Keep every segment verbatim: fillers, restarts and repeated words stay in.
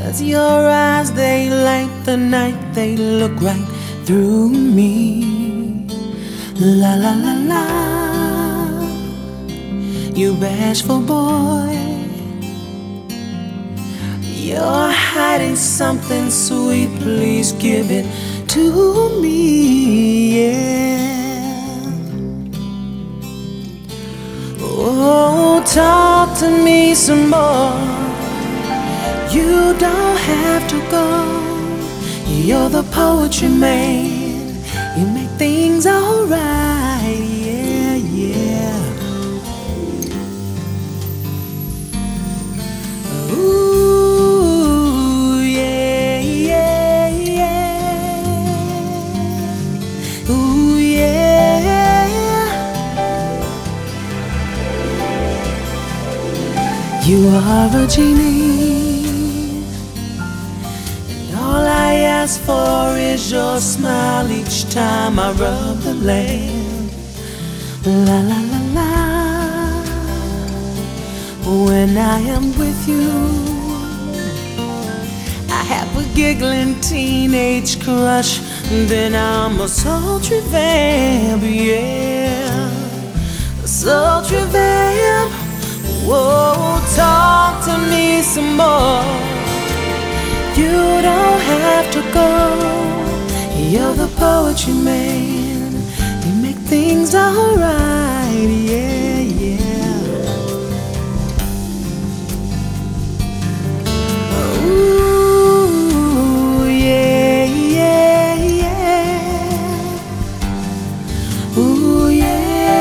'Cause your eyes, they light the night, they look right through me. La la la la, you bashful boy, you're hiding something sweet, please give it to me, yeah. Oh, talk to me some more, you don't have to go. You're the poetry man, you make things alright, yeah, yeah. Ooh, yeah, yeah, yeah. Ooh, yeah. You are a genie, all I ask for is your smile each time I rub the lamp. La la la la, when I am with you, I have a giggling teenage crush, then I'm a sultry vamp, yeah, a sultry vamp. Whoa, talk to me some more, you don't have to go. You're the poetry man, you make things alright, yeah, yeah. Ooh, yeah, yeah, yeah. Ooh, yeah.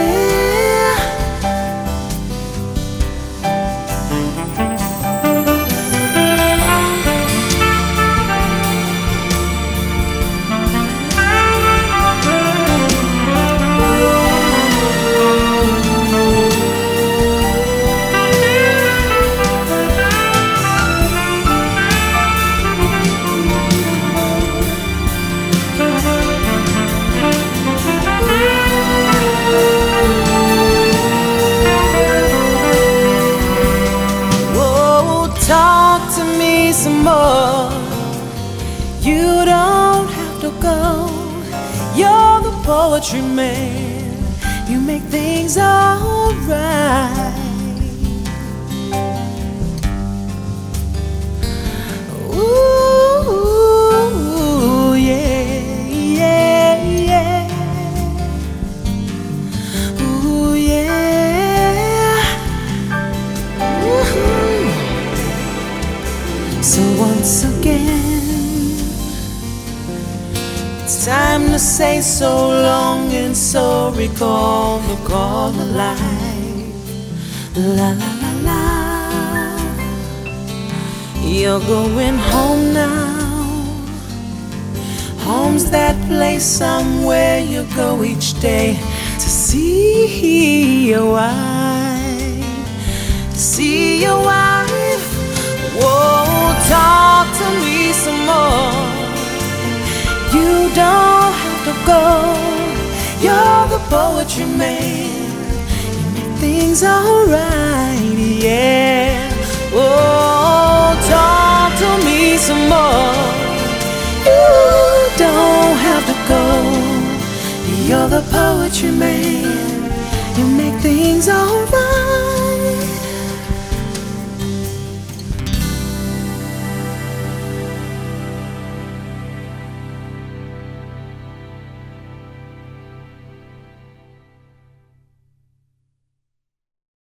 Talk to me some more, you don't have to go. You're the poetry man, you make things alright. Ooh, yeah, yeah, yeah. Ooh, yeah. Ooh. So once again, it's time to say so long and so recall the call of life. La la la la, you're going home now. Home's that place somewhere you go each day to see your wife, to see your wife. Whoa, talk to me some more, you don't have to go. You're the poetry man, you make things alright, yeah. Oh, talk to me some more, you don't have to go. You're the poetry man, you make things alright.